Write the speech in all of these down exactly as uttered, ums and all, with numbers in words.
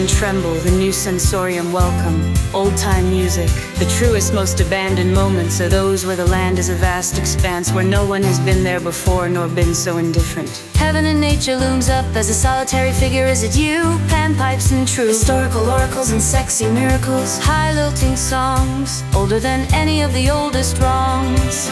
and tremble, the new sensorium welcome. Old-time music. The truest, most abandoned moments are those where the land is a vast expanse, where no one has been there before nor been so indifferent. Heaven and nature looms up as a solitary figure. Is it you? Panpipes and true historical oracles and sexy miracles. High lilting songs, older than any of the oldest wrongs.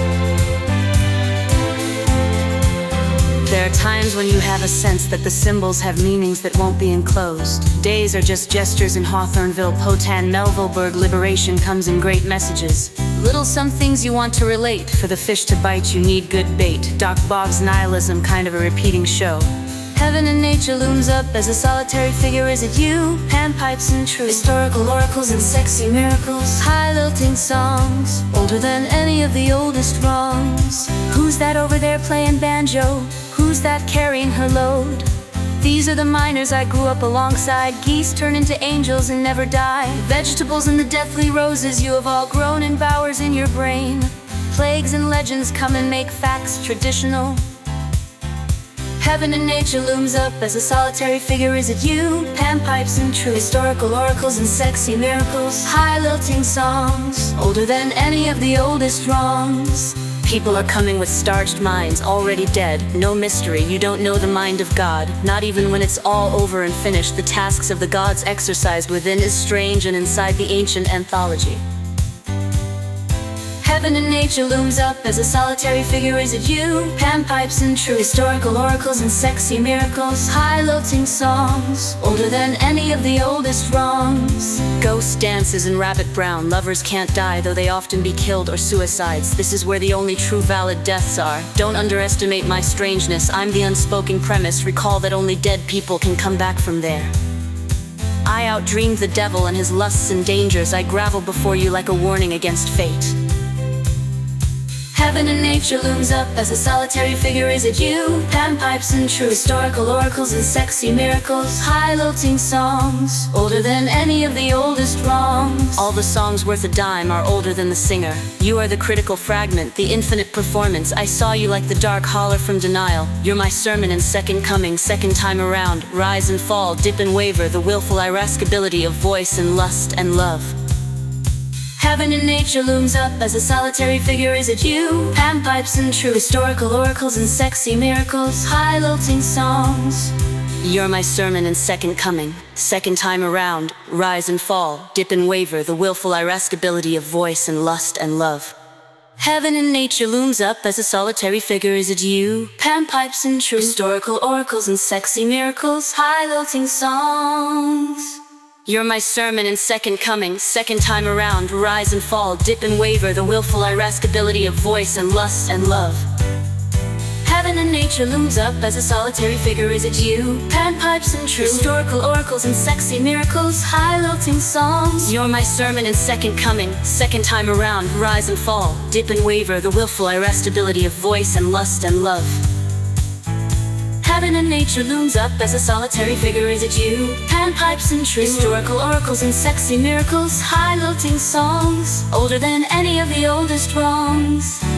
There are times when you have a sense that the symbols have meanings that won't be enclosed. Days are just gestures in Hawthorneville, Potan, Melvilleburg. Liberation comes in great messages. Little some things you want to relate. For the fish to bite, you need good bait. Doc Bob's nihilism, kind of a repeating show. Heaven and nature looms up as a solitary figure. Is it you? Panpipes and true historical oracles and sexy miracles. High lilting songs, older than any of the oldest wrongs. Who's that over there playing banjo? Who's that carrying her load? These are the miners I grew up alongside. Geese turn into angels and never die. Vegetables and the deathly roses, you have all grown in bowers in your brain. Plagues and legends come and make facts traditional. Heaven and nature looms up as a solitary figure. Is it you? Panpipes and true historical oracles and sexy miracles. High lilting songs, older than any of the oldest wrongs. People are coming with starched minds, already dead. No mystery, you don't know the mind of God. Not even when it's all over and finished, the tasks of the gods exercised within is strange and inside the ancient anthology. Heaven and nature looms up as a solitary figure. Is it you? Panpipes and true historical oracles and sexy miracles. High lilting songs, older than any of the oldest wrongs. Ghost dances in rabbit brown. Lovers can't die, though they often be killed or suicides. This is where the only true valid deaths are. Don't underestimate my strangeness. I'm the unspoken premise. Recall that only dead people can come back from there. I outdreamed the devil and his lusts and dangers. I gravel before you like a warning against fate. Heaven and nature looms up as a solitary figure. Is it you? Panpipes and true historical oracles and sexy miracles. High lilting songs, older than any of the oldest wrongs. All the songs worth a dime are older than the singer. You are the critical fragment, the infinite performance. I saw you like the dark holler from denial. You're my sermon and second coming, second time around. Rise and fall, dip and waver, the willful irascibility of voice and lust and love. Heaven and nature looms up as a solitary figure. Is it you? Panpipes and true historical oracles and sexy miracles. High lilting songs. You're my sermon and second coming, second time around. Rise and fall, dip and waver, the willful irascibility of voice and lust and love. Heaven and nature looms up as a solitary figure. Is it you? Panpipes and true historical oracles and sexy miracles. High lilting songs. You're my sermon and second coming, second time around. Rise and fall, dip and waver, the willful irascibility of voice and lust and love. Heaven and nature looms up as a solitary figure. Is it you? Panpipes and true historical oracles and sexy miracles. High lilting songs. You're my sermon and second coming, second time around. Rise and fall, dip and waver, the willful irascibility of voice and lust and love. Heaven and nature looms up as a solitary figure. Is it you? Panpipes and true historical oracles and sexy miracles. High lilting songs, older than any of the oldest wrongs.